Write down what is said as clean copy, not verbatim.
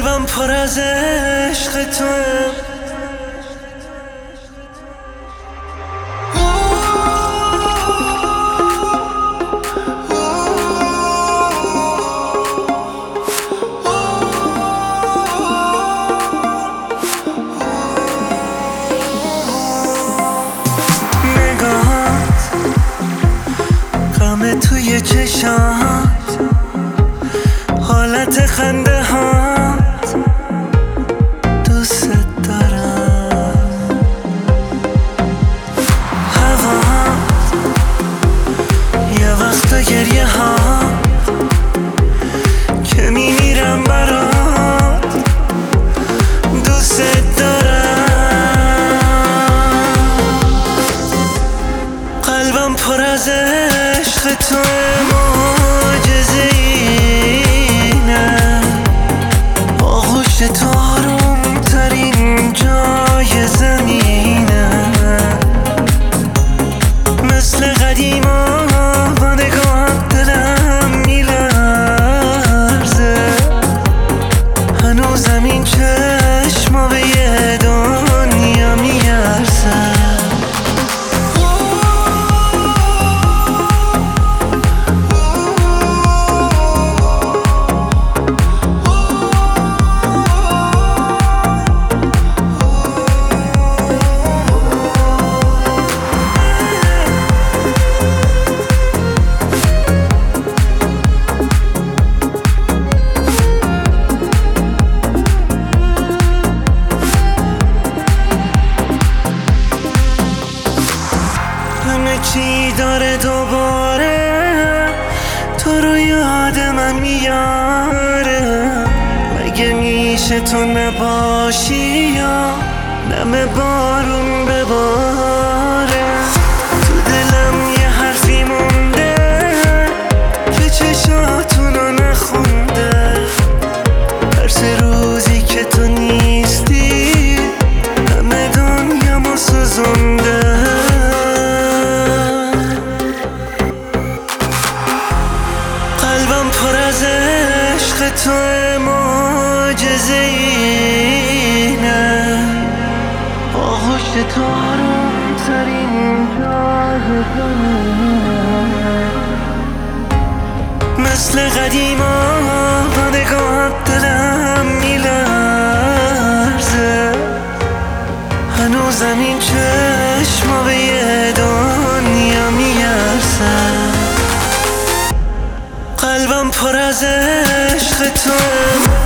قلبم پر از عشق توئه. نگاهات، غم توی چشات، حالت خنده هات، دوست دارم. هوات، یه وقتا گریه هات که میمیرم برات، دوست دارم. قلبم پر از عشق توئه، معجزه‌اینه، آغوش تو آروم ترین جای زمینه. مثل قدیما با نگاهت دلم میلرزه، هنوزم این چشما به یه دنیا میارزه. همه چی داره دوباره، تو رو یاد من میاره. مگه میشه تو نباشی یا نم بارون بباره؟ تو دلم یه حرفی مونده که چشاتونو نخونده. ترس روزی که تو نیستی همه دنیامو سوزونده. قلبم پر از عشق توئه، معجزه‌اینه، آغوش تو آروم ترین جای زمینه. مثل قدیما با نگاهت دلم میلرزه، هنوزم این چشما به یه دنیا میارزه. قلبم پر از عشق توئه.